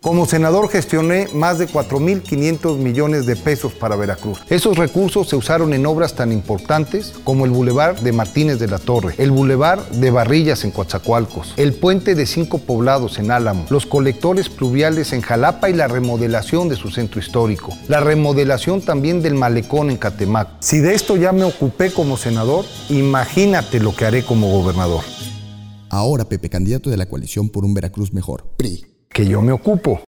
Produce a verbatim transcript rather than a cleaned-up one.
Como senador gestioné más de cuatro mil quinientos millones de pesos para Veracruz. Esos recursos se usaron en obras tan importantes como el Boulevard de Martínez de la Torre, el Boulevard de Barrillas en Coatzacoalcos, el Puente de Cinco Poblados en Álamo, los colectores pluviales en Jalapa y la remodelación de su centro histórico, la remodelación también del Malecón en Catemaco. Si de esto ya me ocupé como senador, imagínate lo que haré como gobernador. Ahora Pepe, candidato de la coalición por un Veracruz mejor, P R I. Que yo me ocupo.